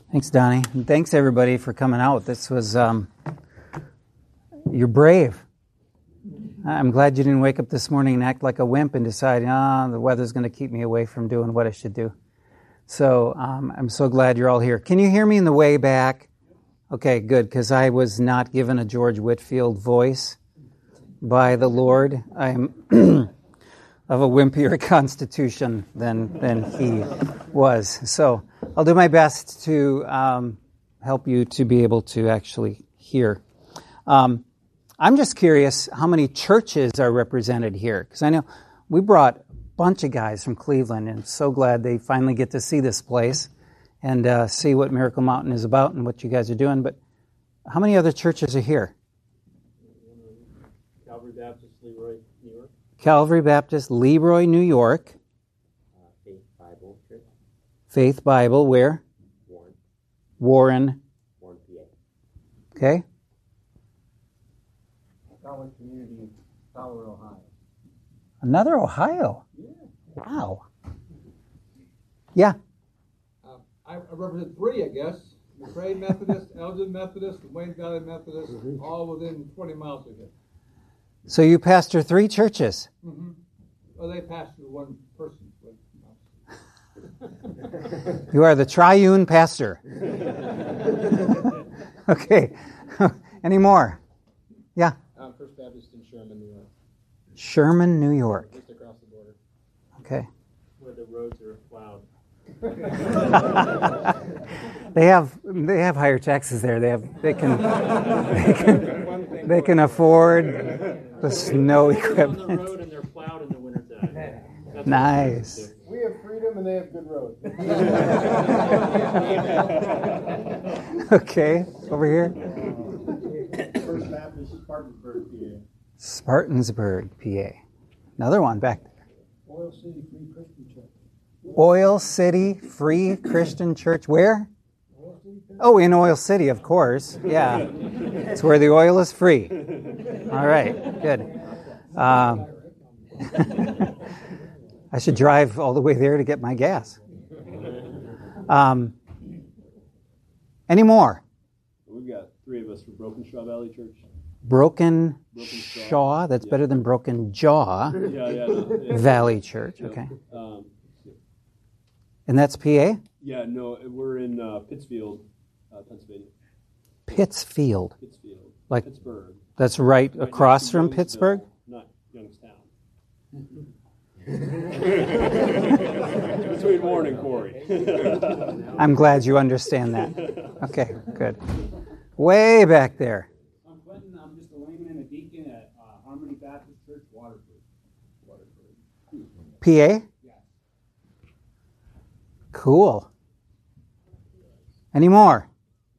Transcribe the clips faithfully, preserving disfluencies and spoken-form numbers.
Thanks, Donnie. And thanks, everybody, for coming out. This was, um, you're brave. I'm glad you didn't wake up this morning and act like a wimp and decide, ah, oh, the weather's going to keep me away from doing what I should do. So um, I'm so glad you're all here. Can you hear me in the way back? Okay, good, because I was not given a George Whitfield voice by the Lord. I'm of a wimpier constitution than than he was. So I'll do my best to um, help you to be able to actually hear. Um, I'm just curious how many churches are represented here, because I know we brought a bunch of guys from Cleveland, and so glad they finally get to see this place and uh, see what Miracle Mountain is about and what you guys are doing. But how many other churches are here? Calvary Baptist, Leroy, New York. Calvary Baptist, Leroy, New York. Uh, Faith Bible Church. Faith Bible, where? Warren. Warren. Warren, P A. Okay. College Community, Fowler, Ohio. Another Ohio. Yeah. Wow. Yeah. Uh, I, I represent three, I guess. McRae Methodist, Elgin Methodist, and Wayne Valley Methodist, mm-hmm. all within twenty miles of here. So you pastor three churches? Mm-hmm. Well, they pastor one person. You are the triune pastor. Okay. Any more? Yeah. Um, First Baptist in Sherman, New York. Sherman, New York. Just across the border. Okay. Where the roads are plowed. They have they have higher taxes there. They have they can they can, they can afford the snow equipment. On the road and they're plowed in the wintertime. That's nice. We have freedom and they have good roads. Okay, over here. First Baptist, Spartansburg, P A. Spartansburg, P A. Another one back there. Oil City Free Christian Church. Oil City Free Christian Church. Where? Oh, in Oil City, of course. Yeah. It's where the oil is free. All right, good. Um, I should drive all the way there to get my gas. Um, any more? We've got three of us from Broken Shaw Valley Church. Broken, Broken Shaw. Shaw, that's yeah. better than Broken Jaw. Yeah, yeah, no, yeah. Valley Church, Yeah. okay. Um, And that's P A? yeah, no, we're in uh, Pittsfield, uh, Pennsylvania. Pittsfield. Pittsfield. Like- Pittsburgh. That's right, Right across next to from Youngsville, Pittsburgh? Not Youngstown. Between Warren and Corey. I'm glad you understand that. Okay, good. Way back there. I'm Clinton. I'm just a layman and a deacon at uh, Harmony Baptist Church, Waterford. Waterford. P A? Yeah. Cool. Any more?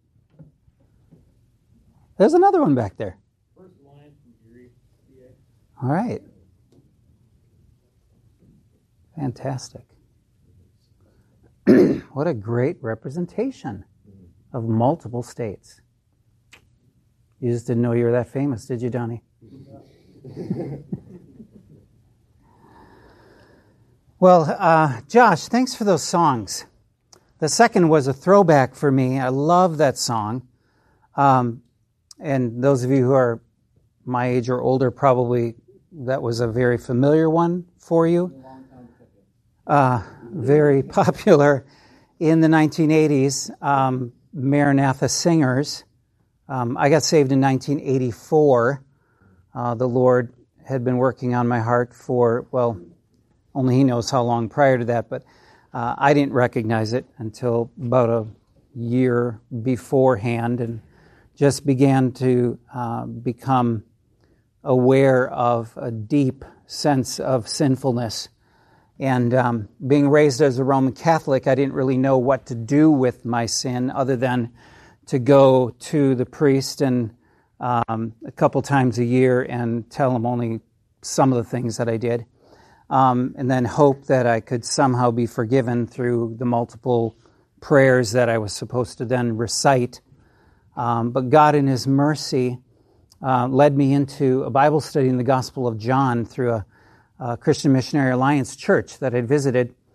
There's another one back there. First line from Erie, P A. All right. Fantastic. What a great representation of multiple states. You just didn't know you were that famous, did you, Donnie? Well, uh, Josh, thanks for those songs. The second was a throwback for me. I love that song. Um, and those of you who are my age or older, probably that was a very familiar one for you. Uh, very popular in the nineteen eighties. Um, Maranatha Singers. Um, I got saved in nineteen eighty-four. Uh, the Lord had been working on my heart for, well, only He knows how long prior to that, but uh, I didn't recognize it until about a year beforehand, and just began to uh, become aware of a deep sense of sinfulness. And um, being raised as a Roman Catholic, I didn't really know what to do with my sin other than to go to the priest and um, a couple times a year and tell him only some of the things that I did. Um, and then hope that I could somehow be forgiven through the multiple prayers that I was supposed to then recite. Um, but God in His mercy uh, led me into a Bible study in the Gospel of John through a, a Christian Missionary Alliance church that I'd visited.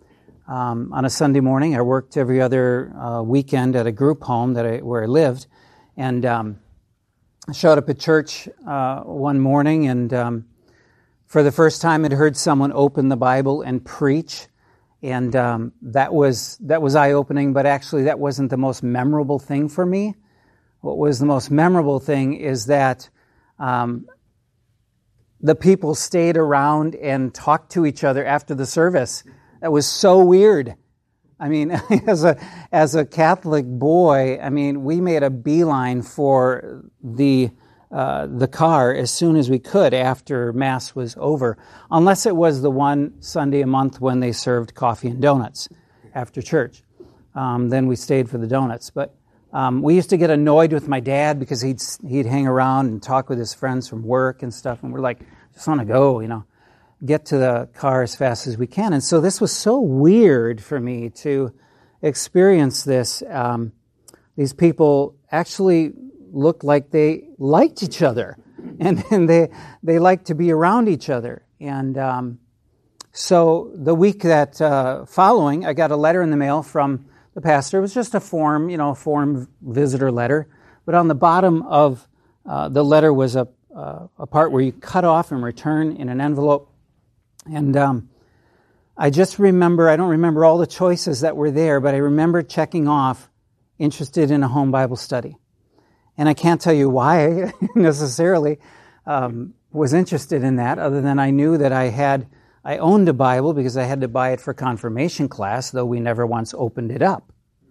um, on a Sunday morning. I worked every other uh, weekend at a group home that I, where I lived, and um, I showed up at church uh, one morning, and um, for the first time, I'd heard someone open the Bible and preach, and um, that was that was eye-opening. But actually, that wasn't the most memorable thing for me. What was the most memorable thing is that um, the people stayed around and talked to each other after the service. That was so weird. I mean, as a as a Catholic boy, I mean, we made a beeline for the uh, the car as soon as we could after Mass was over, unless it was the one Sunday a month when they served coffee and donuts after church. Um, then we stayed for the donuts. But um, we used to get annoyed with my dad because he'd he'd hang around and talk with his friends from work and stuff, and we're like, just want to go, you know, get to the car as fast as we can. And so this was so weird for me to experience this. Um, these people actually looked like they liked each other, and, and they they liked to be around each other. And um, so the week that uh, following, I got a letter in the mail from the pastor. It was just a form, you know, a form visitor letter. But on the bottom of uh, the letter was a, uh, a part where you cut off and return in an envelope. And um, I just remember, I don't remember all the choices that were there, but I remember checking off interested in a home Bible study. And I can't tell you why I necessarily um, was interested in that, other than I knew that I had, I owned a Bible because I had to buy it for confirmation class, though we never once opened it up.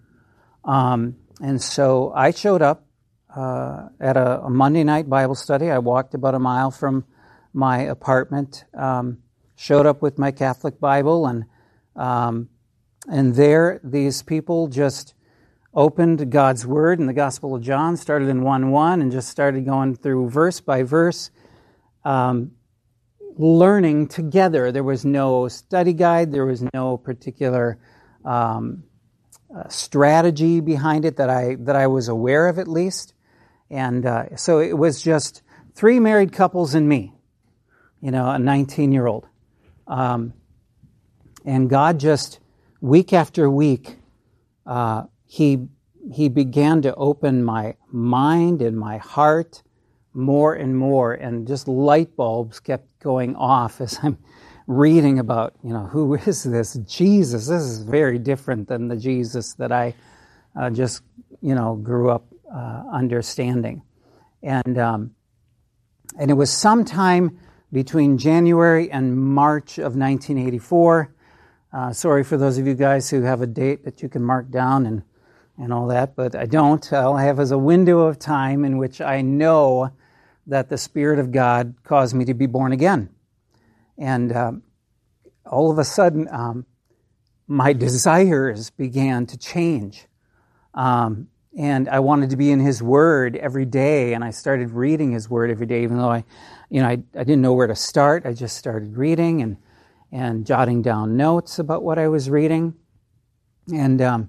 Um, and so I showed up uh, at a, a Monday night Bible study. I walked about a mile from my apartment, um, showed up with my Catholic Bible, and um, and there these people just opened God's Word in the Gospel of John, started in one one, and just started going through verse by verse, um, learning together. There was no study guide. There was no particular um, uh, strategy behind it that I that I was aware of, at least. And uh, so it was just three married couples and me, you know, a nineteen-year-old. Um, and God just, week after week, uh, He He began to open my mind and my heart more and more, and just light bulbs kept going off as I'm reading about, you know, who is this Jesus? This is very different than the Jesus that I uh, just, you know, grew up uh, understanding. And um, and it was sometime between January and March of nineteen eighty-four. Uh, sorry for those of you guys who have a date that you can mark down and and all that, but I don't. All I have is a window of time in which I know that the Spirit of God caused me to be born again. And um, all of a sudden, um, my desires began to change. Um, and I wanted to be in His Word every day, and I started reading His Word every day, even though I, you know, I, I didn't know where to start. I just started reading and, and jotting down notes about what I was reading. And um,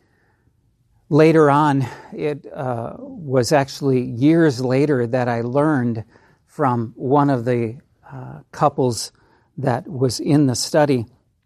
later on, it uh, was actually years later that I learned from one of the uh, couples that was in the study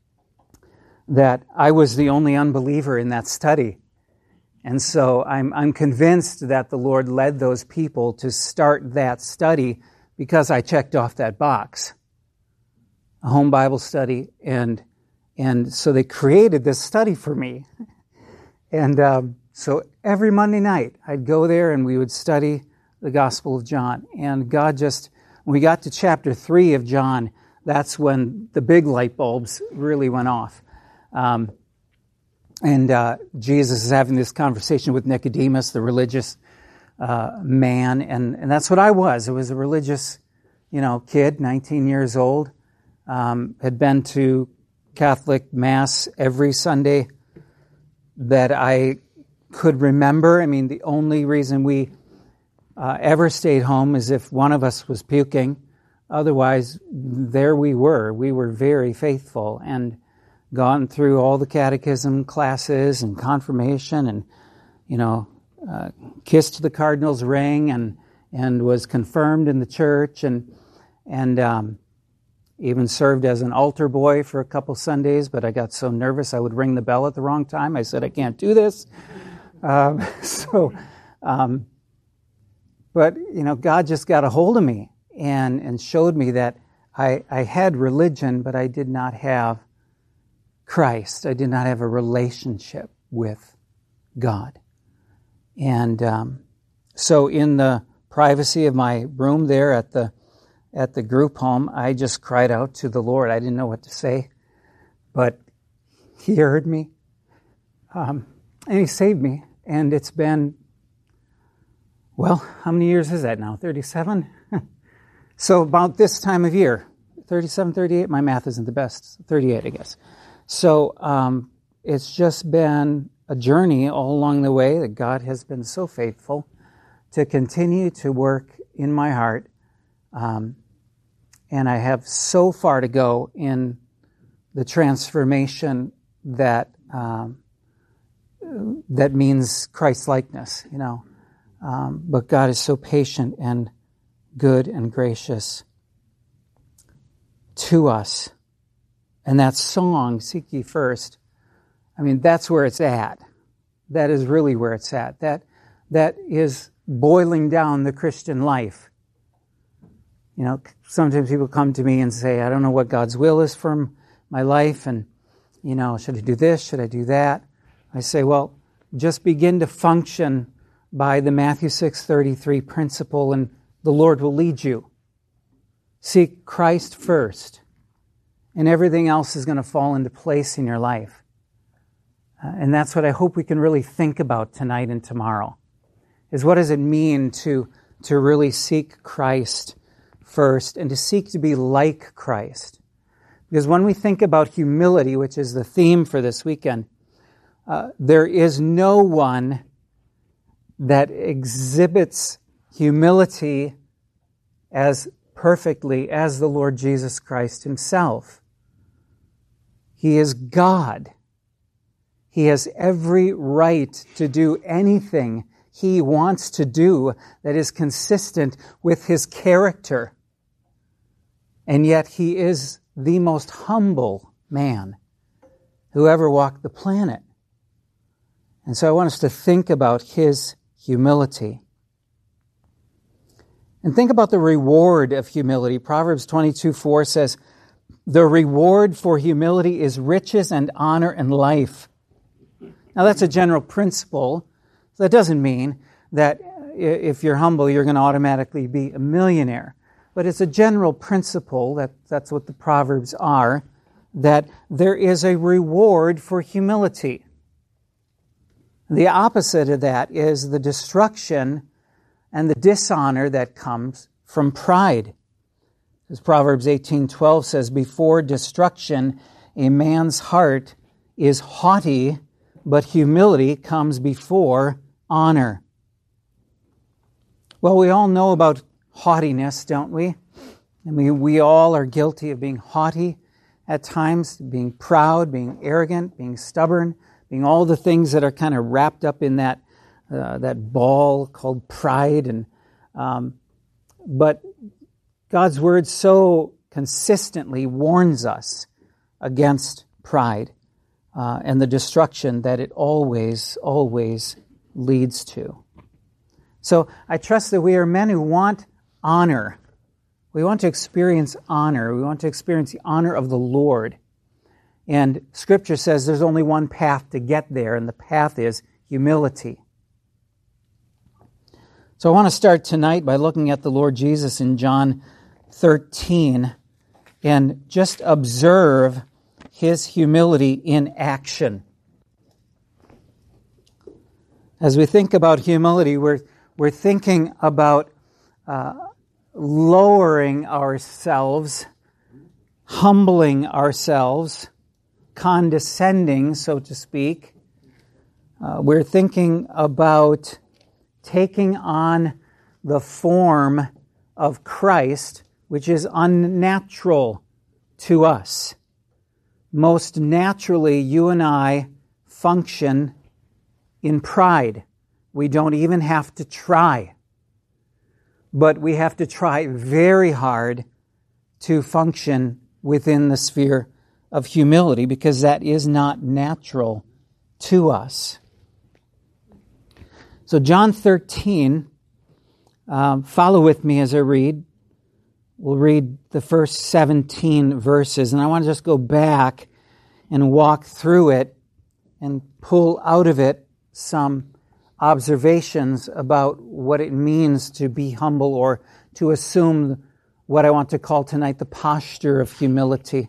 that I was the only unbeliever in that study. And so I'm I'm convinced that the Lord led those people to start that study because I checked off that box, a home Bible study, and and so they created this study for me. And um, so every Monday night, I'd go there and we would study the Gospel of John. And God just, when we got to chapter three of John, that's when the big light bulbs really went off. Um, and uh, Jesus is having this conversation with Nicodemus, the religious uh, man. And, and that's what I was. I was a religious, you know, kid, nineteen years old. Um, had been to Catholic Mass every Sunday that I could remember. I mean, the only reason we uh, ever stayed home is if one of us was puking. Otherwise, there we were. We were very faithful and gone through all the catechism classes and confirmation, and you know, uh, kissed the cardinal's ring, and and was confirmed in the church, and and um, even served as an altar boy for a couple Sundays, but I got so nervous I would ring the bell at the wrong time. I said, I can't do this. Um, so, um, but, you know, God just got a hold of me and, and showed me that I, I had religion, but I did not have Christ. I did not have a relationship with God. And um, so in the privacy of my room there at the at the group home, I just cried out to the Lord. I didn't know what to say, but He heard me, um, and He saved me. And it's been, well, how many years is that now? thirty-seven? So about this time of year, thirty-seven, thirty-eight, my math isn't the best, thirty-eight, I guess. So um, it's just been a journey all along the way that God has been so faithful to continue to work in my heart. Um, and I have so far to go in the transformation that um, that means Christ-likeness, you know. Um, but God is so patient and good and gracious to us. And that song, Seek Ye First, I mean, that's where it's at. That is really where it's at. That that is boiling down the Christian life. You know, sometimes people come to me and say, I don't know what God's will is for my life, and, you know, should I do this? Should I do that? I say, well, just begin to function by the Matthew six thirty-three principle, and the Lord will lead you. Seek Christ first, and everything else is going to fall into place in your life. Uh, and that's what I hope we can really think about tonight and tomorrow, is what does it mean to, to really seek Christ first and to seek to be like Christ. Because when we think about humility, which is the theme for this weekend, uh, there is no one that exhibits humility as perfectly as the Lord Jesus Christ Himself. He is God. He has every right to do anything He wants to do that is consistent with His character. And yet He is the most humble man who ever walked the planet. And so I want us to think about His humility. And think about the reward of humility. Proverbs twenty-two four says, the reward for humility is riches and honor and life. Now that's a general principle. So that doesn't mean that if you're humble, you're going to automatically be a millionaire. But it's a general principle, that that's what the Proverbs are, that there is a reward for humility. The opposite of that is the destruction and the dishonor that comes from pride. As Proverbs eighteen twelve says, before destruction, a man's heart is haughty, but humility comes before honor. Well, we all know about haughtiness, don't we? I mean, we all are guilty of being haughty at times, being proud, being arrogant, being stubborn, being all the things that are kind of wrapped up in that uh, that ball called pride. And um, but God's Word so consistently warns us against pride uh, and the destruction that it always, always leads to. So I trust that we are men who want honor. We want to experience honor. We want to experience the honor of the Lord. And Scripture says there's only one path to get there, and the path is humility. So I want to start tonight by looking at the Lord Jesus in John thirteen and just observe His humility in action. As we think about humility, we're, we're thinking about uh, lowering ourselves, humbling ourselves, condescending, so to speak. Uh, we're thinking about taking on the form of Christ, which is unnatural to us. Most naturally, you and I function in pride. We don't even have to try. But we have to try very hard to function within the sphere of humility, because that is not natural to us. So John thirteen, um, follow with me as I read. We'll read the first seventeen verses, and I want to just go back and walk through it and pull out of it some observations about what it means to be humble, or to assume what I want to call tonight the posture of humility.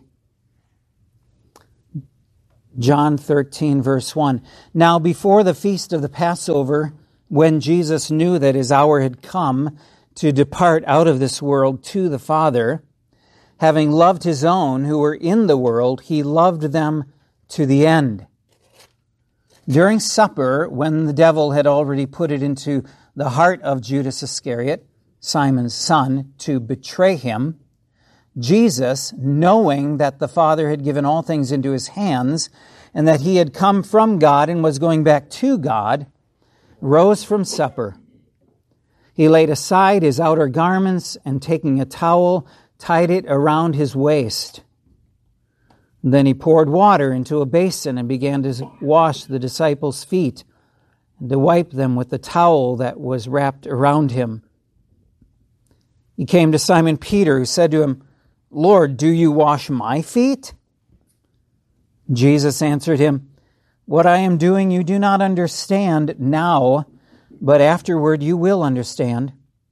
John thirteen, verse one. Now before the feast of the Passover, when Jesus knew that his hour had come to depart out of this world to the Father, having loved his own who were in the world, he loved them to the end. During supper, when the devil had already put it into the heart of Judas Iscariot, Simon's son, to betray him, Jesus, knowing that the Father had given all things into his hands, and that he had come from God and was going back to God, rose from supper. He laid aside his outer garments, and taking a towel, tied it around his waist. Then he poured water into a basin and began to wash the disciples' feet and to wipe them with the towel that was wrapped around him. He came to Simon Peter, who said to him, "Lord, do you wash my feet?" Jesus answered him, "What I am doing you do not understand now, but afterward you will understand."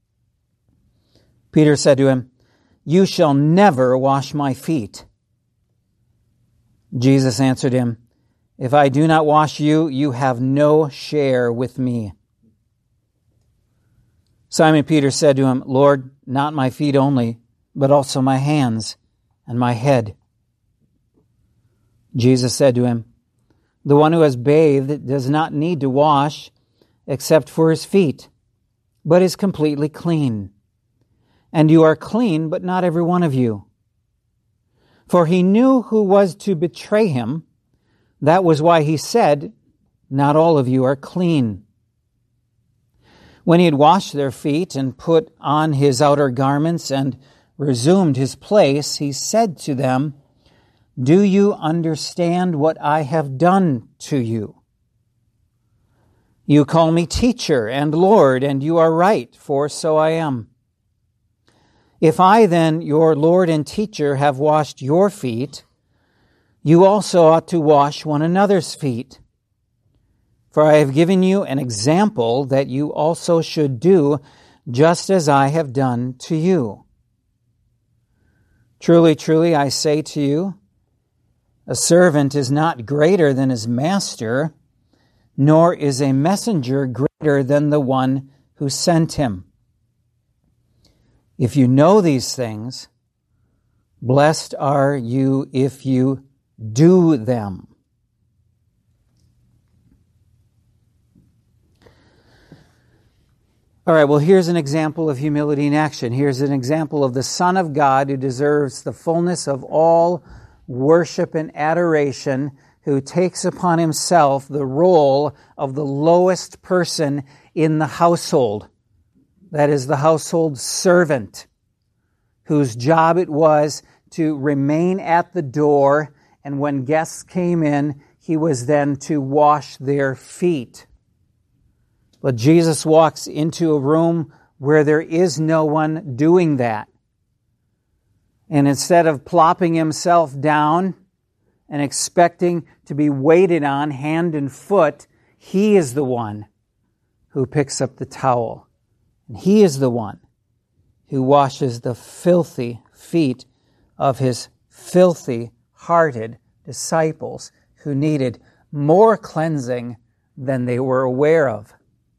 Peter said to him, "You shall never wash my feet." Jesus answered him, "If I do not wash you, you have no share with me." Simon Peter said to him, "Lord, not my feet only, but also my hands and my head." Jesus said to him, "The one who has bathed does not need to wash except for his feet, but is completely clean. And you are clean, but not every one of you." For he knew who was to betray him. That was why he said, "Not all of you are clean." When he had washed their feet and put on his outer garments and resumed his place, he said to them, "Do you understand what I have done to you? You call me teacher and Lord, and you are right, for so I am. If I then, your Lord and teacher, have washed your feet, you also ought to wash one another's feet. For I have given you an example that you also should do just as I have done to you. Truly, truly, I say to you, a servant is not greater than his master, nor is a messenger greater than the one who sent him. If you know these things, blessed are you if you do them." All right, well, here's an example of humility in action. Here's an example of the Son of God who deserves the fullness of all worship and adoration, who takes upon himself the role of the lowest person in the household. That is, the household servant, whose job it was to remain at the door, and when guests came in, he was then to wash their feet. But Jesus walks into a room where there is no one doing that. And instead of plopping himself down and expecting to be waited on hand and foot, he is the one who picks up the towel. And he is the one who washes the filthy feet of his filthy-hearted disciples who needed more cleansing than they were aware of.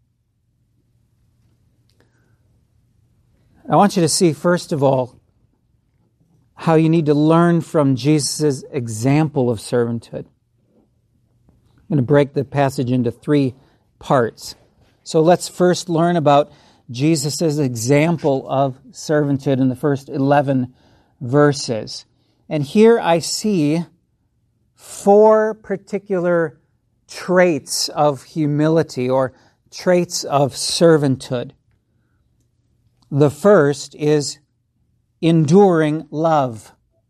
I want you to see, first of all, how you need to learn from Jesus' example of servanthood. I'm going to break the passage into three parts. So let's first learn about Jesus' example of servanthood in the first eleven verses. And here I see four particular traits of humility or traits of servanthood. The first is enduring love.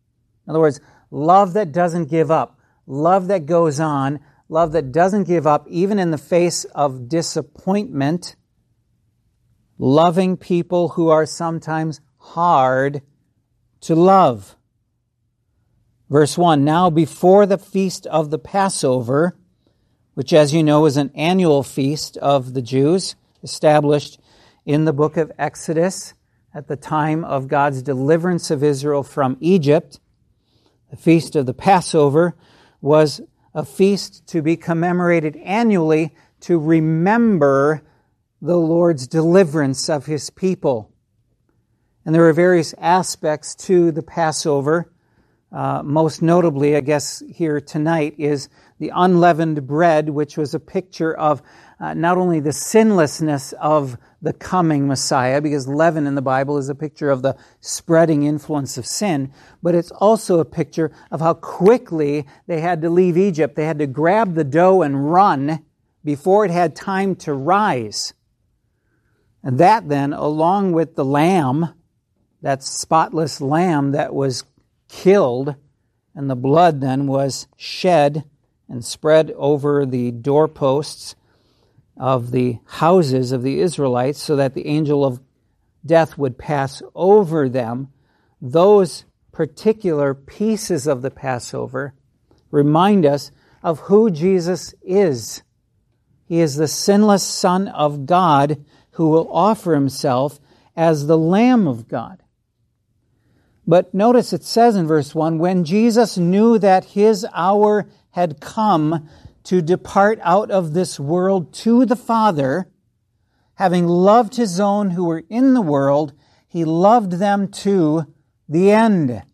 In other words, love that doesn't give up, love that goes on, love that doesn't give up even in the face of disappointment, loving people who are sometimes hard to love. Verse one, now before the feast of the Passover, which as you know is an annual feast of the Jews, established in the book of Exodus at the time of God's deliverance of Israel from Egypt. The feast of the Passover was a feast to be commemorated annually to remember the Lord's deliverance of His people. And there are various aspects to the Passover. Uh, most notably, I guess, here tonight is the unleavened bread, which was a picture of uh, not only the sinlessness of the coming Messiah, because leaven in the Bible is a picture of the spreading influence of sin, but it's also a picture of how quickly they had to leave Egypt. They had to grab the dough and run before it had time to rise. And that then, along with the lamb, that spotless lamb that was killed, and the blood then was shed and spread over the doorposts of the houses of the Israelites so that the angel of death would pass over them. Those particular pieces of the Passover remind us of who Jesus is. He is the sinless Son of God who will offer Himself as the Lamb of God. But notice it says in verse one, when Jesus knew that His hour had come to depart out of this world to the Father, having loved His own who were in the world, He loved them to the end.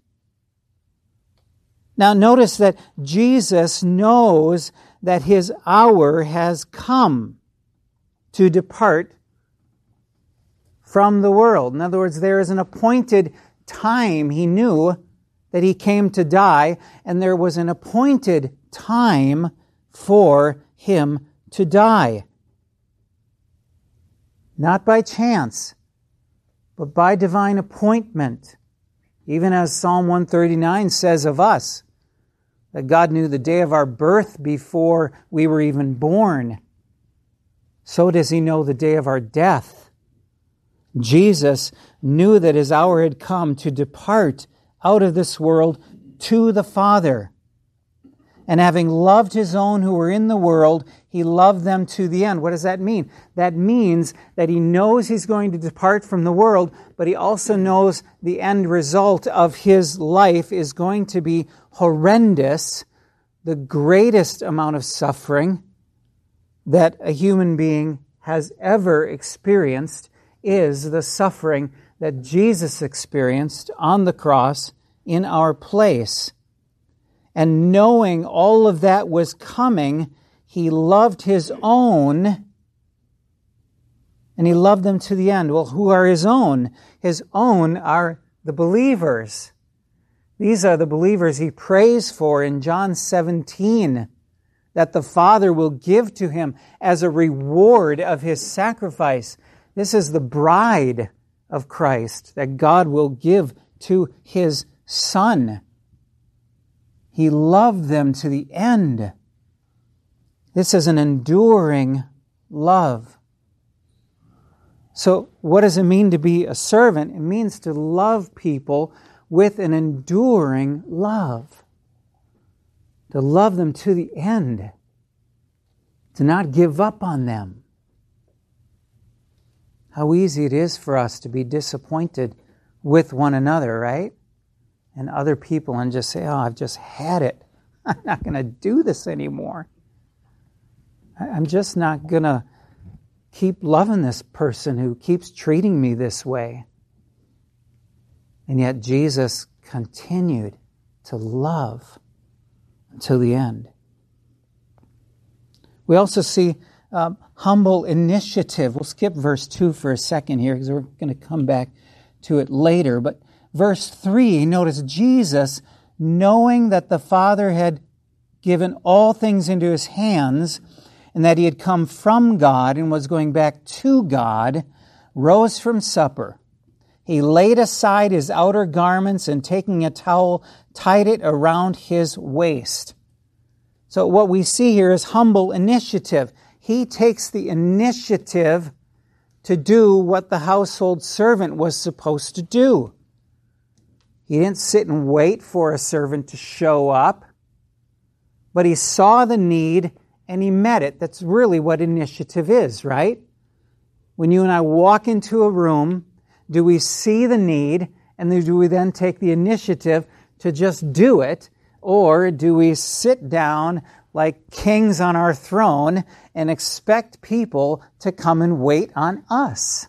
Now notice that Jesus knows that His hour has come to depart from the world. In other words, there is an appointed time. He knew that He came to die, and there was an appointed time for Him to die. Not by chance, but by divine appointment. Even as Psalm one thirty-nine says of us, that God knew the day of our birth before we were even born. So does He know the day of our death. Jesus knew that His hour had come to depart out of this world to the Father. And having loved His own who were in the world, He loved them to the end. What does that mean? That means that He knows He's going to depart from the world, but He also knows the end result of His life is going to be horrendous, the greatest amount of suffering that a human being has ever experienced is the suffering that Jesus experienced on the cross in our place. And knowing all of that was coming, He loved His own, and He loved them to the end. Well, who are His own? His own are the believers. These are the believers He prays for in John seventeen, that the Father will give to Him as a reward of His sacrifice. This is the bride of Christ that God will give to His Son. He loved them to the end. This is an enduring love. So what does it mean to be a servant? It means to love people with an enduring love. To love them to the end. To not give up on them. How easy it is for us to be disappointed with one another, right? And other people and just say, oh, I've just had it. I'm not going to do this anymore. I'm just not going to keep loving this person who keeps treating me this way. And yet Jesus continued to love until the end. We also see um, humble initiative. We'll skip verse two for a second here because we're going to come back to it later. But verse three, notice Jesus, knowing that the Father had given all things into His hands and that He had come from God and was going back to God, rose from supper. He laid aside his outer garments and taking a towel, tied it around his waist. So what we see here is humble initiative. He takes the initiative to do what the household servant was supposed to do. He didn't sit and wait for a servant to show up, but he saw the need and he met it. That's really what initiative is, right? When you and I walk into a room, do we see the need and do we then take the initiative to just do it? Or do we sit down like kings on our throne and expect people to come and wait on us?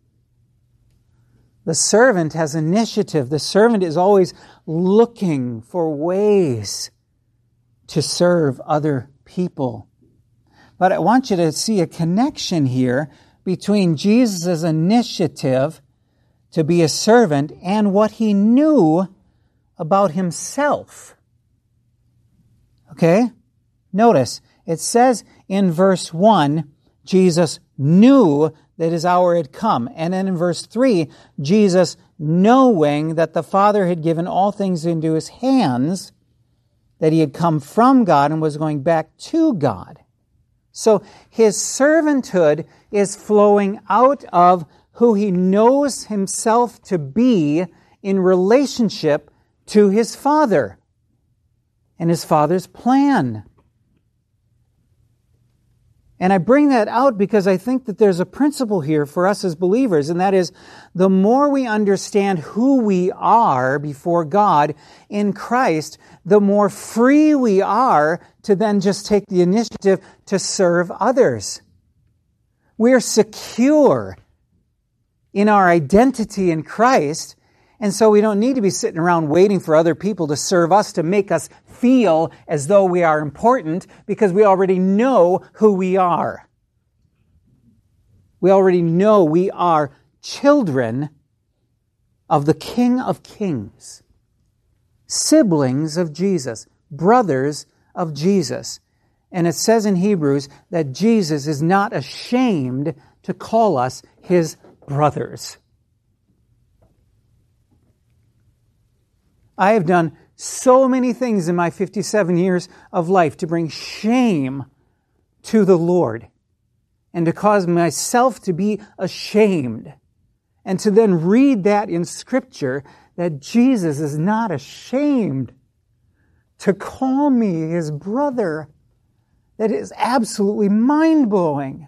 The servant has initiative. The servant is always looking for ways to serve other people. But I want you to see a connection here between Jesus' initiative to be a servant and what he knew about himself. Okay? Notice, it says in verse one, Jesus knew that his hour had come. And then in verse three, Jesus, knowing that the Father had given all things into his hands, that he had come from God and was going back to God. So his servanthood is flowing out of who he knows himself to be in relationship to his Father and his Father's plan. And I bring that out because I think that there's a principle here for us as believers, and that is the more we understand who we are before God in Christ, the more free we are to then just take the initiative to serve others. We're secure in our identity in Christ, and so we don't need to be sitting around waiting for other people to serve us, to make us feel as though we are important, because we already know who we are. We already know we are children of the King of Kings, siblings of Jesus, brothers of Jesus. And it says in Hebrews that Jesus is not ashamed to call us his brothers. I have done so many things in my fifty-seven years of life to bring shame to the Lord and to cause myself to be ashamed, and to then read that in Scripture that Jesus is not ashamed to call me his brother. That is absolutely mind-blowing.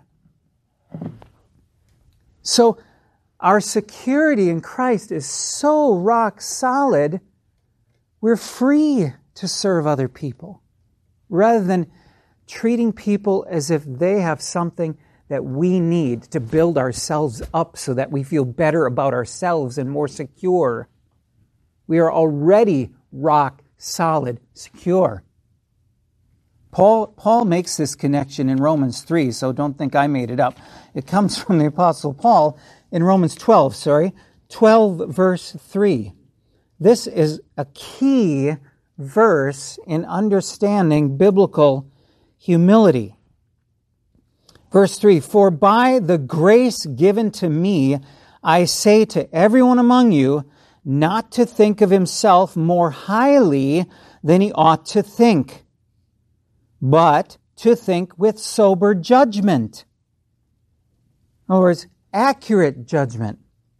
So our security in Christ is so rock solid, we're free to serve other people rather than treating people as if they have something that we need to build ourselves up so that we feel better about ourselves and more secure. We are already rock solid secure. Paul, Paul makes this connection in Romans three, so don't think I made it up. It comes from the Apostle Paul in Romans twelve, sorry, twelve verse three. This is a key verse in understanding biblical humility. Verse three, for by the grace given to me, I say to everyone among you, not to think of himself more highly than he ought to think, but to think with sober judgment. In other words, accurate judgment.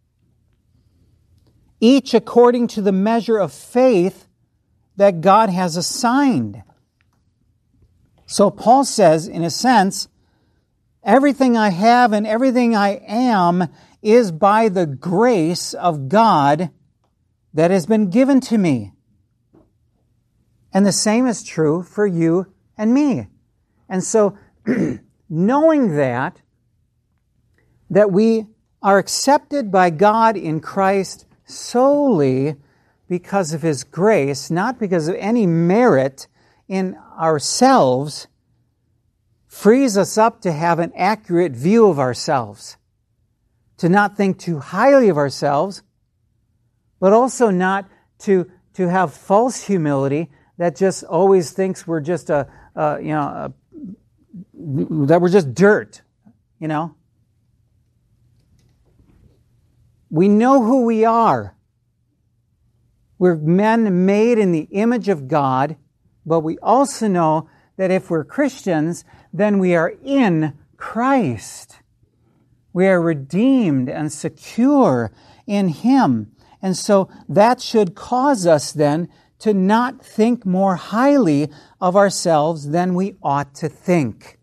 Each according to the measure of faith that God has assigned. So Paul says, in a sense, everything I have and everything I am is by the grace of God that has been given to me. And the same is true for you and me. And so, knowing that, that we are accepted by God in Christ solely because of his grace, not because of any merit in ourselves, frees us up to have an accurate view of ourselves, to not think too highly of ourselves, but also not to, to have false humility that just always thinks we're just a, a you know, a, that we're just dirt, you know. We know who we are. We're men made in the image of God, but we also know that if we're Christians, then we are in Christ. We are redeemed and secure in Him. And so that should cause us then to not think more highly of ourselves than we ought to think,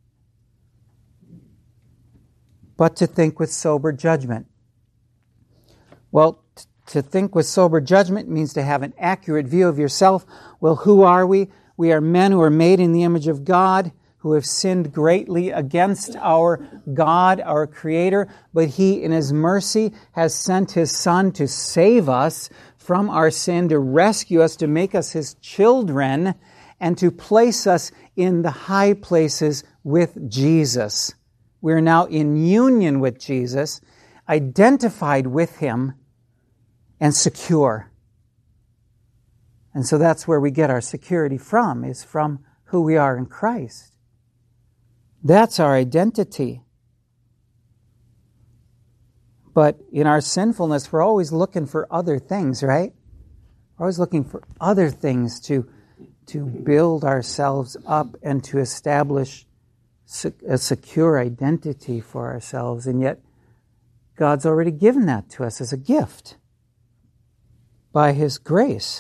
but to think with sober judgment. Well, t- to think with sober judgment means to have an accurate view of yourself. Well, who are we? We are men who are made in the image of God, who have sinned greatly against our God, our Creator, but He, in His mercy, has sent His Son to save us from our sin, to rescue us, to make us His children, and to place us in the high places with Jesus. We are now in union with Jesus, identified with Him, and secure. And so that's where we get our security from, is from who we are in Christ. That's our identity. But in our sinfulness, we're always looking for other things, right? We're always looking for other things to, to build ourselves up and to establish a secure identity for ourselves. And yet, God's already given that to us as a gift by His grace.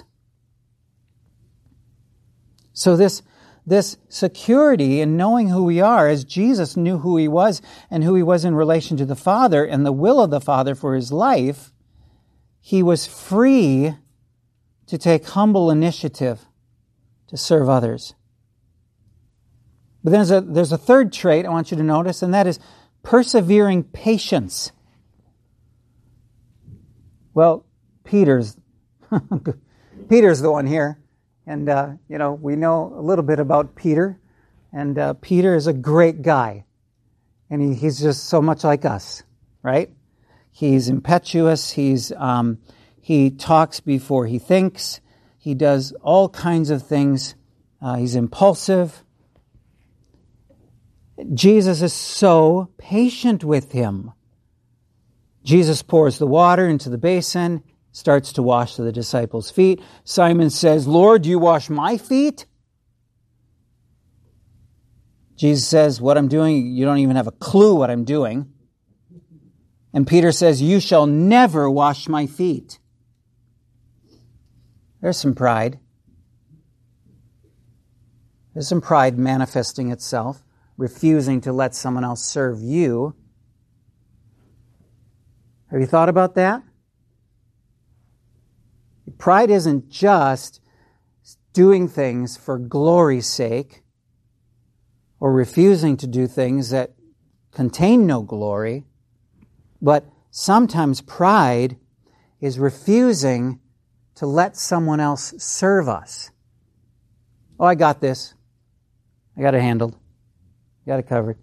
So this This security in knowing who we are, as Jesus knew who He was and who He was in relation to the Father and the will of the Father for His life, He was free to take humble initiative to serve others. But there's a, there's a third trait I want you to notice, and that is persevering patience. Well, Peter's, Peter's the one here. And, uh, you know, we know a little bit about Peter. And uh, Peter is a great guy. And he, he's just so much like us, right? He's impetuous. He's um, he talks before he thinks. He does all kinds of things. Uh, he's impulsive. Jesus is so patient with him. Jesus pours the water into the basin, starts to wash the disciples' feet. Simon says, "Lord, do you wash my feet?" Jesus says, "What I'm doing, you don't even have a clue what I'm doing." And Peter says, "You shall never wash my feet." There's some pride. There's some pride manifesting itself, refusing to let someone else serve you. Have you thought about that? Pride isn't just doing things for glory's sake or refusing to do things that contain no glory, but sometimes pride is refusing to let someone else serve us. Oh, I got this. I got it handled. I got it covered.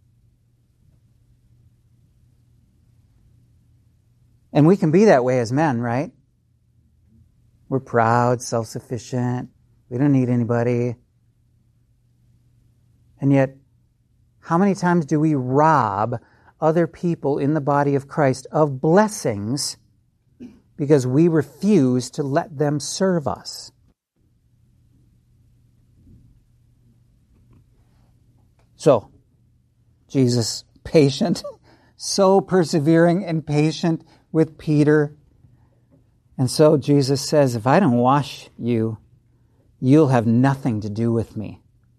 And we can be that way as men, right? We're proud, self-sufficient. We don't need anybody. And yet, how many times do we rob other people in the body of Christ of blessings because we refuse to let them serve us? So, Jesus, patient, so persevering and patient with Peter. And so Jesus says, if I don't wash you, you'll have nothing to do with me.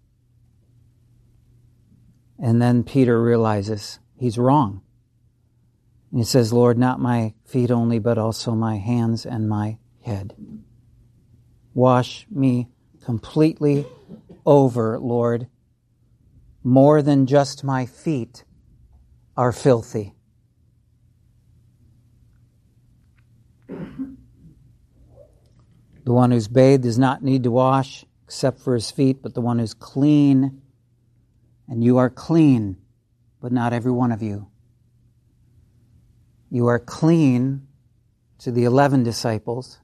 And then Peter realizes he's wrong. And he says, Lord, not my feet only, but also my hands and my head. Wash me completely over, Lord. More than just my feet are filthy. The one who's bathed does not need to wash except for his feet, but the one who's clean, and you are clean, but not every one of you. You are clean to the eleven disciples.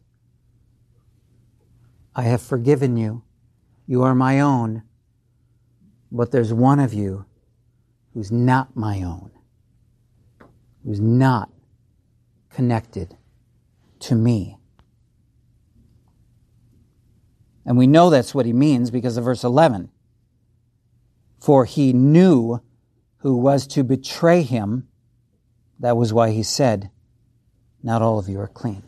I have forgiven you. You are my own. But there's one of you who's not my own, who's not connected to me. And we know that's what he means because of verse eleven. For he knew who was to betray him. That was why he said, not all of you are clean.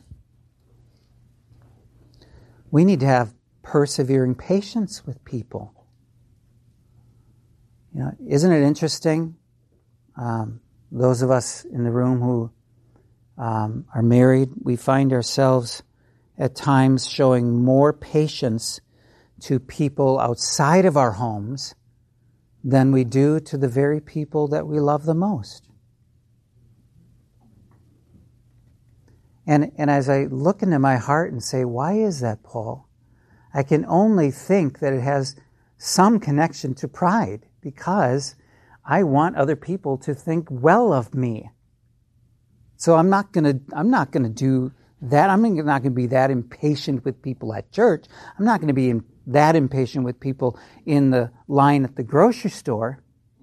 We need to have persevering patience with people. You know, isn't it interesting? Um, those of us in the room who um, are married, we find ourselves at times showing more patience to people outside of our homes than we do to the very people that we love the most. And, and as I look into my heart and say, why is that, Paul? I can only think that it has some connection to pride, because I want other people to think well of me. So I'm not going to I'm not going to do that. I'm not going to be that impatient with people at church. I'm not going to be in, that impatient with people in the line at the grocery store.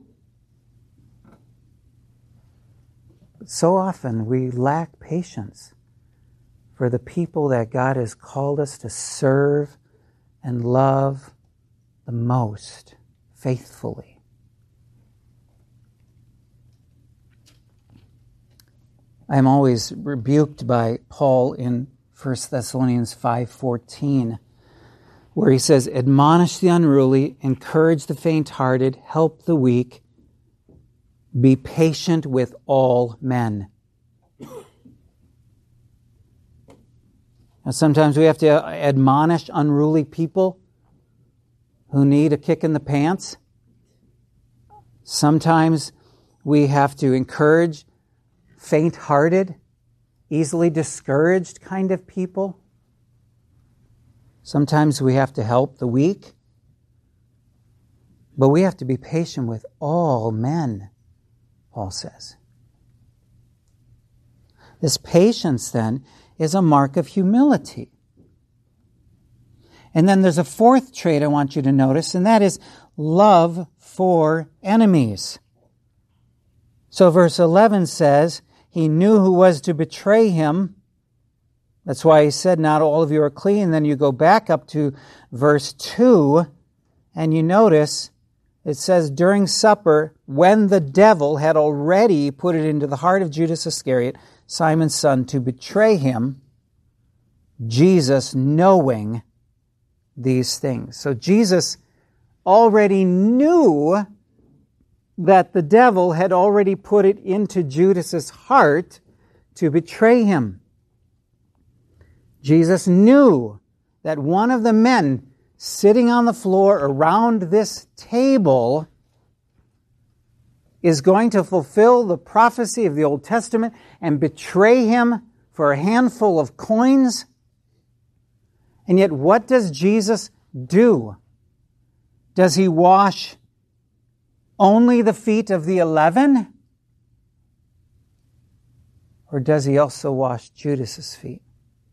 But so often we lack patience for the people that God has called us to serve and love the most faithfully. I am always rebuked by Paul in First Thessalonians five fourteen, where he says, admonish the unruly, encourage the faint-hearted, help the weak, be patient with all men. Now, sometimes we have to admonish unruly people who need a kick in the pants. Sometimes we have to encourage faint-hearted, easily discouraged kind of people. Sometimes we have to help the weak. But we have to be patient with all men, Paul says. This patience, then, is a mark of humility. And then there's a fourth trait I want you to notice, and that is love for enemies. So verse eleven says, he knew who was to betray him. That's why he said, not all of you are clean. Then you go back up to verse two, and you notice it says, during supper, when the devil had already put it into the heart of Judas Iscariot, Simon's son, to betray him, Jesus knowing these things. So Jesus already knew that the devil had already put it into Judas's heart to betray him. Jesus knew that one of the men sitting on the floor around this table is going to fulfill the prophecy of the Old Testament and betray him for a handful of coins. And yet, what does Jesus do? Does he wash only the feet of the eleven? Or does he also wash Judas's feet?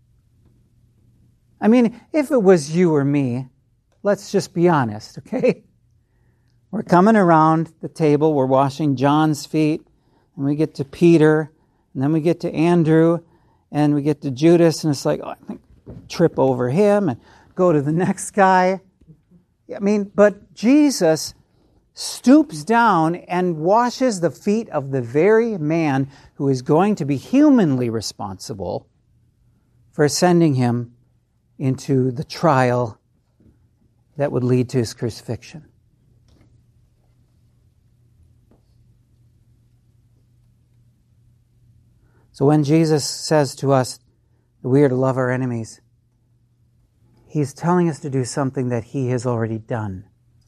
I mean, if it was you or me, let's just be honest, okay? We're coming around the table, we're washing John's feet, and we get to Peter, and then we get to Andrew, and we get to Judas, and it's like, oh, I think trip over him and go to the next guy. I mean, but Jesus stoops down and washes the feet of the very man who is going to be humanly responsible for sending him into the trial that would lead to his crucifixion. So when Jesus says to us that we are to love our enemies, he's telling us to do something that he has already done.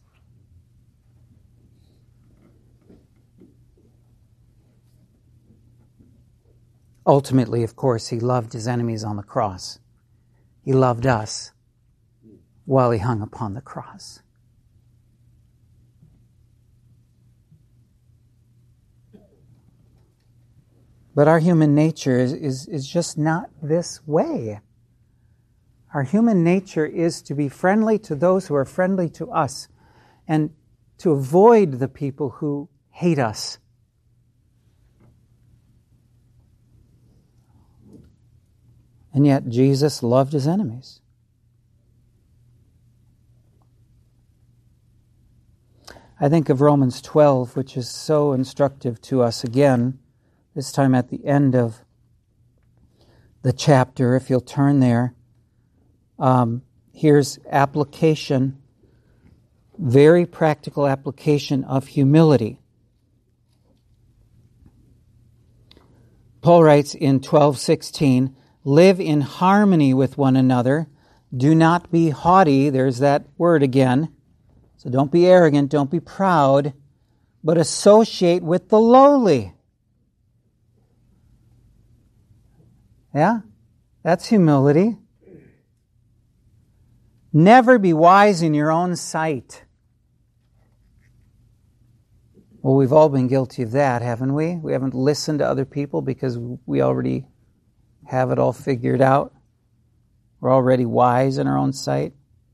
Ultimately, of course, he loved his enemies on the cross. He loved us while he hung upon the cross. But our human nature is, is, is just not this way. Our human nature is to be friendly to those who are friendly to us and to avoid the people who hate us. And yet Jesus loved his enemies. I think of Romans twelve, which is so instructive to us again, this time at the end of the chapter, if you'll turn there. Um, here's application, very practical application of humility. Paul writes in twelve sixteen, live in harmony with one another. Do not be haughty. There's that word again. So don't be arrogant, don't be proud, but associate with the lowly. Yeah, that's humility. Never be wise in your own sight. Well, we've all been guilty of that, haven't we? We haven't listened to other people because we already have it all figured out. We're already wise in our own sight.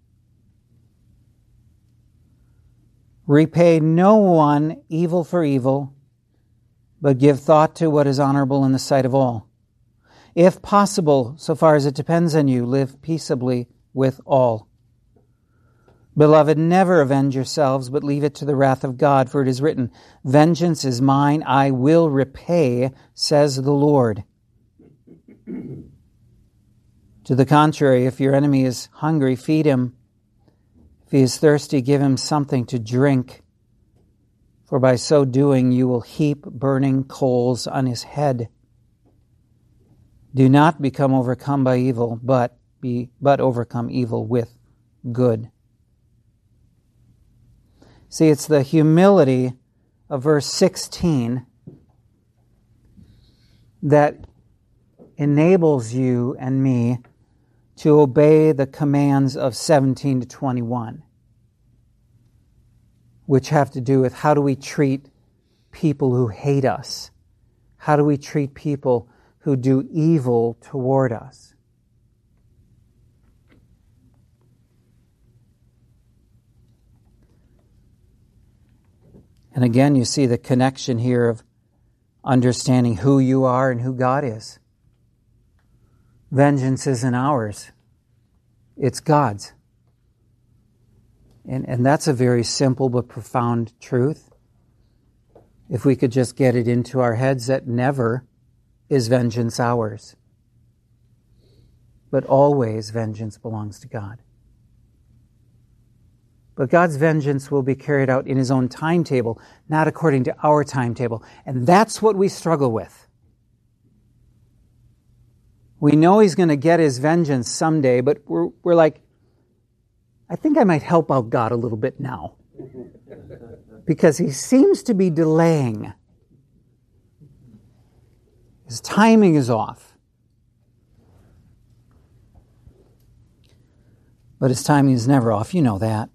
Repay no one evil for evil, but give thought to what is honorable in the sight of all. If possible, so far as it depends on you, live peaceably with all. Beloved, never avenge yourselves, but leave it to the wrath of God, for it is written, vengeance is mine, I will repay, says the Lord. To the contrary, if your enemy is hungry, feed him. If he is thirsty, give him something to drink, for by so doing you will heap burning coals on his head. Do not become overcome by evil, but be but overcome evil with good. See, it's the humility of verse sixteen that enables you and me to obey the commands of seventeen to twenty-one, which have to do with how do we treat people who hate us? How do we treat people who do evil toward us? And again, you see the connection here of understanding who you are and who God is. Vengeance isn't ours. It's God's. And, and that's a very simple but profound truth. If we could just get it into our heads that never is vengeance ours, but always vengeance belongs to God. But God's vengeance will be carried out in His own timetable, not according to our timetable. And that's what we struggle with. We know He's going to get His vengeance someday, but we're, we're like, I think I might help out God a little bit now. Because He seems to be delaying. His timing is off. But His timing is never off. You know that.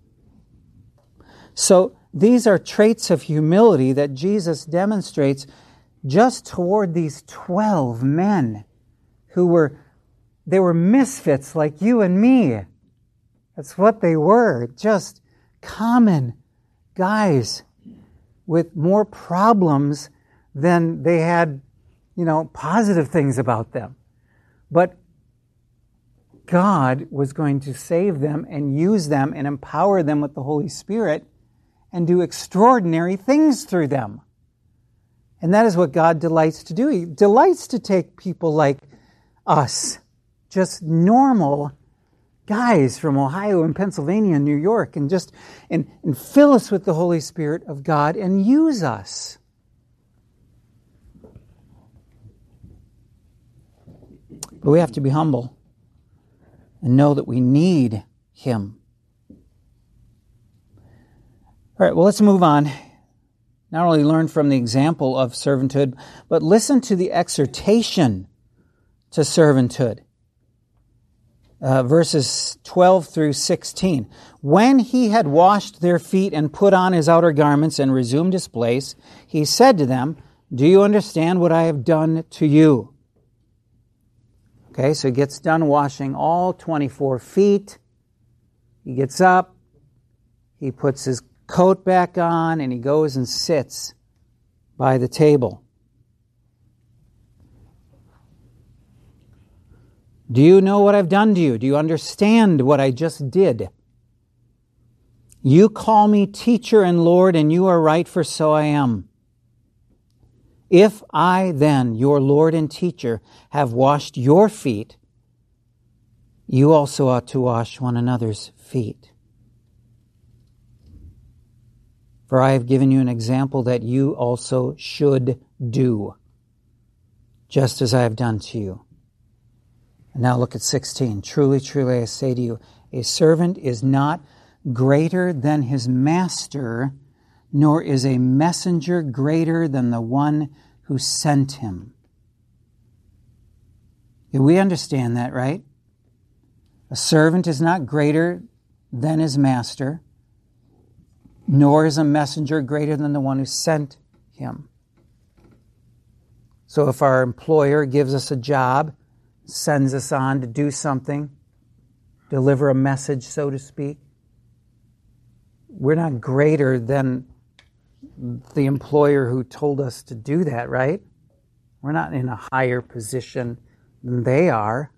So these are traits of humility that Jesus demonstrates just toward these twelve men who were, they were misfits like you and me. That's what they were, just common guys with more problems than they had, you know, positive things about them. But God was going to save them and use them and empower them with the Holy Spirit and do extraordinary things through them. And that is what God delights to do. He delights to take people like us, just normal guys from Ohio and Pennsylvania and New York, and just and, and fill us with the Holy Spirit of God and use us. But we have to be humble and know that we need Him. All right, well, let's move on. Not only learn from the example of servanthood, but listen to the exhortation to servanthood. Uh, verses twelve through sixteen. When he had washed their feet and put on his outer garments and resumed his place, he said to them, "Do you understand what I have done to you?" Okay, so he gets done washing all twenty-four feet. He gets up. He puts his coat back on, and he goes and sits by the table. Do you know what I've done to you? Do you understand what I just did? You call me teacher and Lord, and you are right, for so I am. If I then, your Lord and teacher, have washed your feet, you also ought to wash one another's feet. For I have given you an example that you also should do, just as I have done to you. And now look at sixteen. Truly, truly, I say to you, a servant is not greater than his master, nor is a messenger greater than the one who sent him. Yeah, we understand that, right? A servant is not greater than his master, nor is a messenger greater than the one who sent him. So if our employer gives us a job, sends us on to do something, deliver a message, so to speak, we're not greater than the employer who told us to do that, right? We're not in a higher position than they are.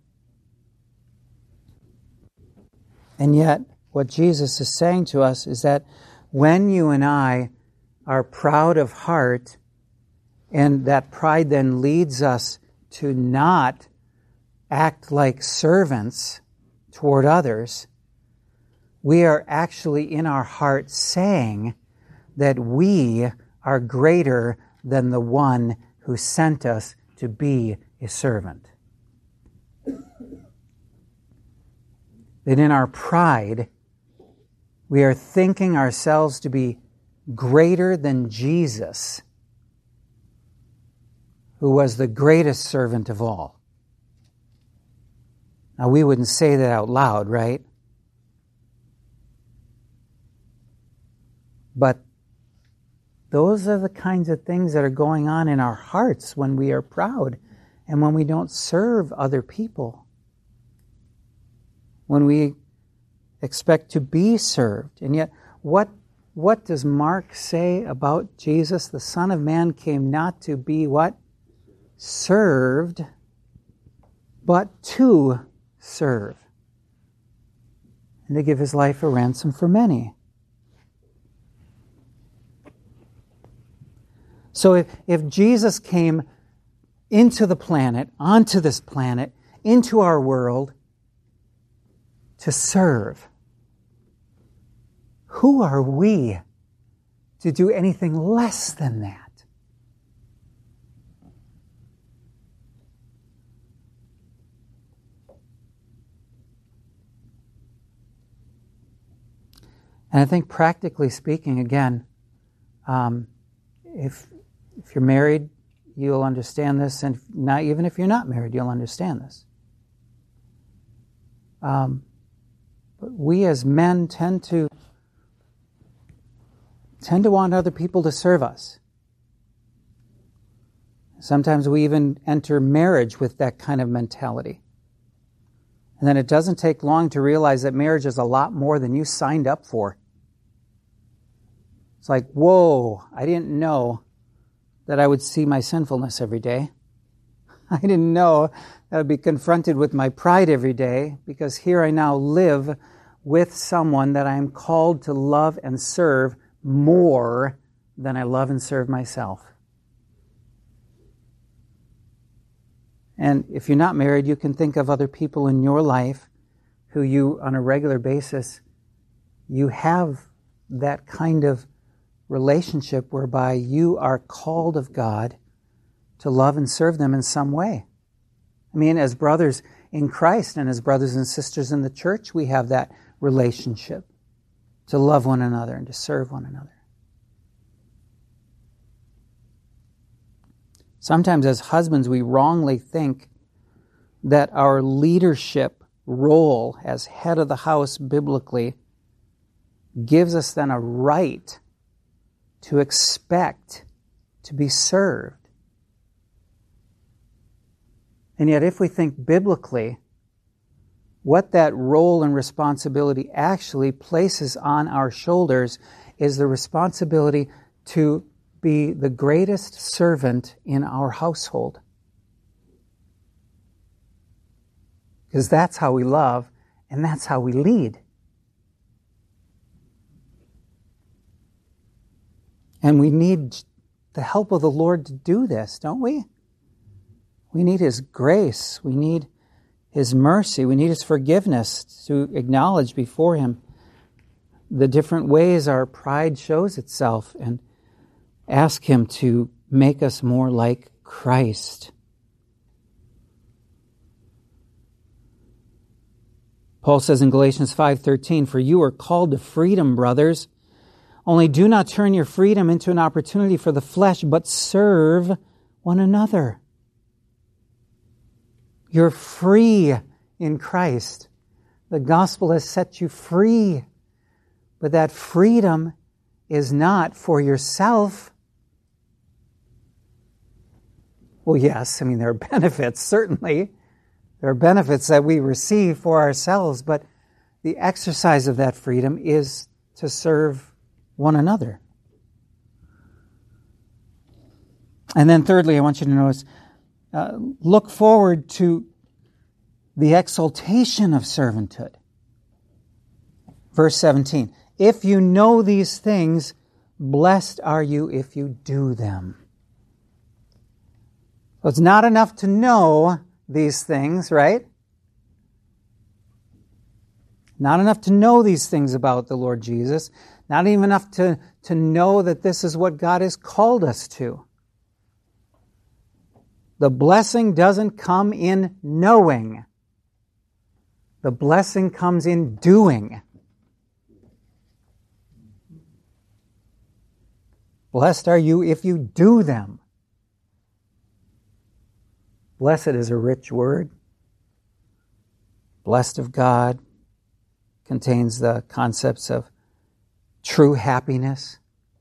And yet, what Jesus is saying to us is that when you and I are proud of heart, and that pride then leads us to not act like servants toward others, we are actually in our heart saying that we are greater than the one who sent us to be a servant. That in our pride, we are thinking ourselves to be greater than Jesus, who was the greatest servant of all. Now, we wouldn't say that out loud, right? But those are the kinds of things that are going on in our hearts when we are proud and when we don't serve other people. When we expect to be served. And yet, what, what does Mark say about Jesus? The Son of Man came not to be what? Served, but to serve. And to give his life a ransom for many. So if, if Jesus came into the planet, onto this planet, into our world, to serve, who are we to do anything less than that? And I think practically speaking, again, um, if if you're married, you'll understand this, and not even if you're not married, you'll understand this. Um, but we as men tend to tend to want other people to serve us. Sometimes we even enter marriage with that kind of mentality. And then it doesn't take long to realize that marriage is a lot more than you signed up for. It's like, whoa, I didn't know that I would see my sinfulness every day. I didn't know that I'd be confronted with my pride every day, because here I now live with someone that I am called to love and serve more than I love and serve myself. And if you're not married, you can think of other people in your life who you, on a regular basis, you have that kind of relationship whereby you are called of God to love and serve them in some way. I mean, as brothers in Christ and as brothers and sisters in the church, we have that relationship to love one another and to serve one another. Sometimes as husbands, we wrongly think that our leadership role as head of the house biblically gives us then a right to expect to be served. And yet, if we think biblically, what that role and responsibility actually places on our shoulders is the responsibility to be the greatest servant in our household. because that's how we love and that's how we lead. And we need the help of the Lord to do this, don't we? We need His grace. We need His mercy. We need His forgiveness to acknowledge before Him the different ways our pride shows itself and ask Him to make us more like Christ. Paul says in Galatians five thirteen, "For you are called to freedom, brothers. Only do not turn your freedom into an opportunity for the flesh, but serve one another." You're free in Christ. The gospel has set you free. But that freedom is not for yourself. Well, yes, I mean, there are benefits, certainly. There are benefits that we receive for ourselves, but the exercise of that freedom is to serve one another. And then thirdly, I want you to notice, uh, look forward to the exaltation of servanthood. Verse seventeen, "If you know these things, blessed are you if you do them." So it's not enough to know these things, right? Not enough to know these things about the Lord Jesus. Not even enough to, to know that this is what God has called us to. The blessing doesn't come in knowing. The blessing comes in doing. Blessed are you if you do them. Blessed is a rich word. Blessed of God contains the concepts of true happiness.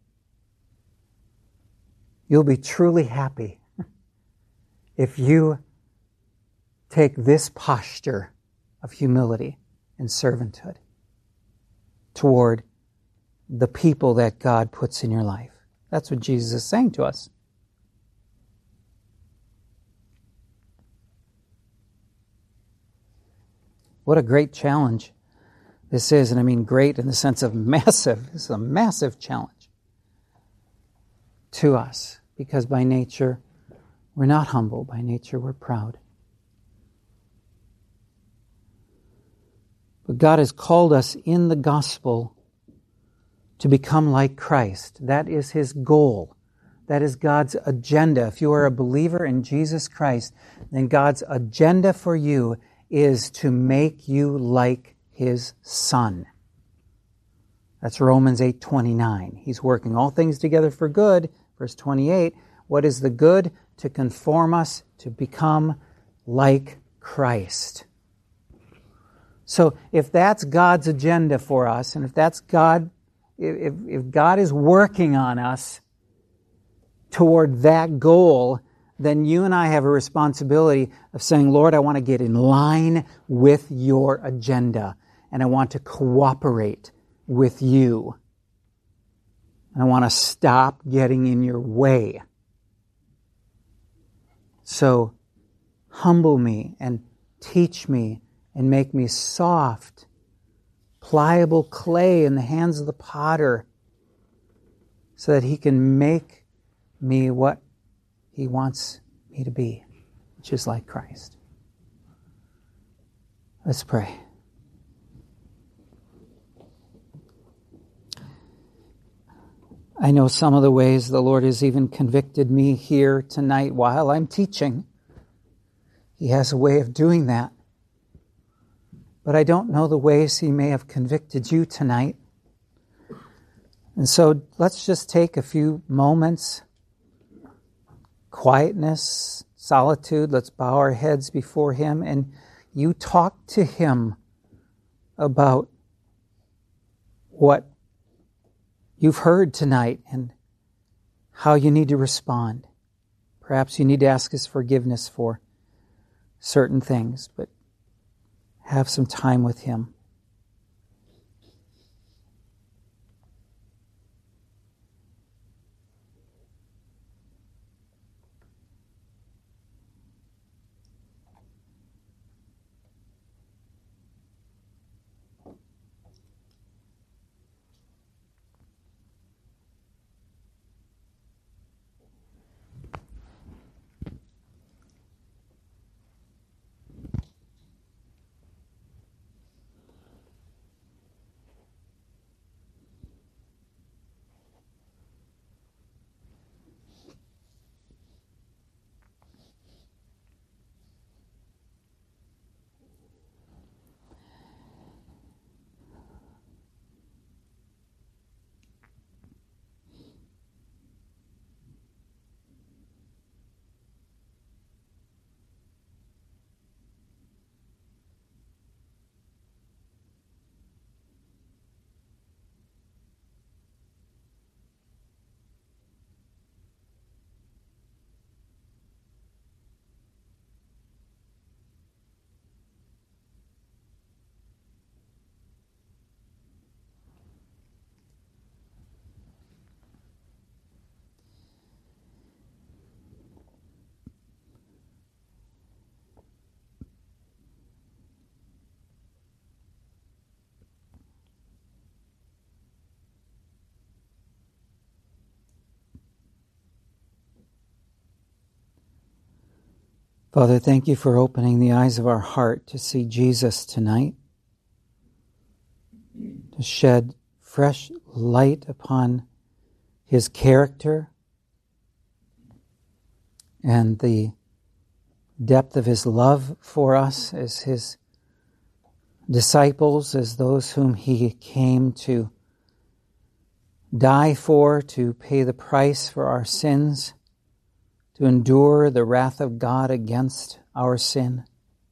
You'll be truly happy if you take this posture of humility and servanthood toward the people that God puts in your life. That's what Jesus is saying to us. What a great challenge this is, and I mean great in the sense of massive. This is a massive challenge to us, because by nature we're not humble. By nature we're proud. But God has called us in the gospel to become like Christ. That is His goal. That is God's agenda. If you are a believer in Jesus Christ, then God's agenda for you is to make you like His Son. That's Romans eight twenty-nine. He's working all things together for good. Verse twenty-eight, what is the good? To conform us to become like Christ. So if that's God's agenda for us, and if that's God, if, if God is working on us toward that goal, then you and I have a responsibility of saying, Lord, I want to get in line with your agenda, and I want to cooperate with you. I want to stop getting in your way. So humble me and teach me and make me soft, pliable clay in the hands of the potter, so that He can make me what He wants me to be, which is like Christ. Let's pray. I know some of the ways the Lord has even convicted me here tonight while I'm teaching. He has a way of doing that. But I don't know the ways He may have convicted you tonight. And so let's just take a few moments, quietness, solitude. Let's bow our heads before Him, and you talk to Him about what you've heard tonight and how you need to respond. Perhaps you need to ask His forgiveness for certain things, but have some time with Him. Father, thank you for opening the eyes of our heart to see Jesus tonight, to shed fresh light upon his character and the depth of his love for us as his disciples, as those whom he came to die for, to pay the price for our sins, to endure the wrath of God against our sin,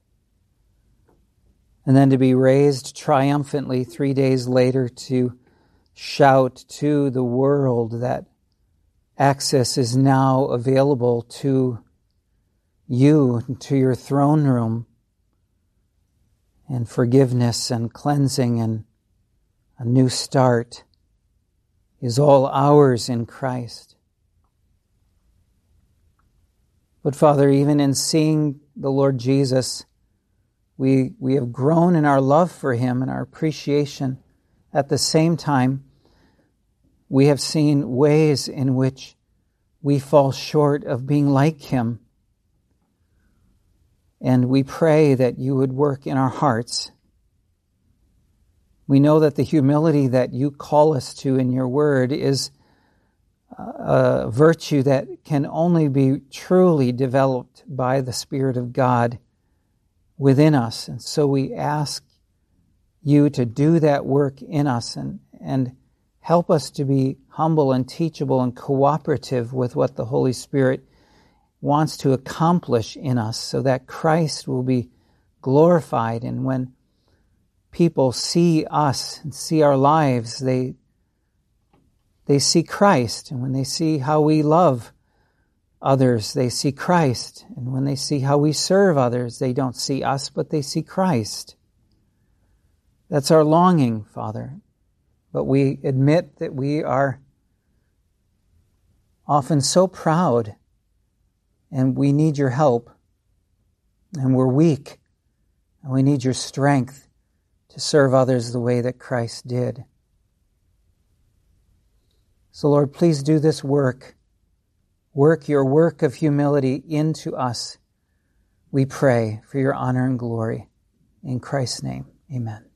and then to be raised triumphantly three days later to shout to the world that access is now available to you, to your throne room, and forgiveness and cleansing and a new start is all ours in Christ. But Father, even in seeing the Lord Jesus, we, we have grown in our love for him and our appreciation. At the same time, we have seen ways in which we fall short of being like him. And we pray that you would work in our hearts. We know that the humility that you call us to in your word is a virtue that can only be truly developed by the Spirit of God within us. And so we ask you to do that work in us and, and help us to be humble and teachable and cooperative with what the Holy Spirit wants to accomplish in us so that Christ will be glorified. And when people see us and see our lives, they they see Christ. And when they see how we love others, they see Christ. And when they see how we serve others, they don't see us, but they see Christ. That's our longing, Father. But we admit that we are often so proud, and we need your help, and we're weak, and we need your strength to serve others the way that Christ did. So Lord, please do this work. Work your work of humility into us. We pray for your honor and glory. In Christ's name, amen.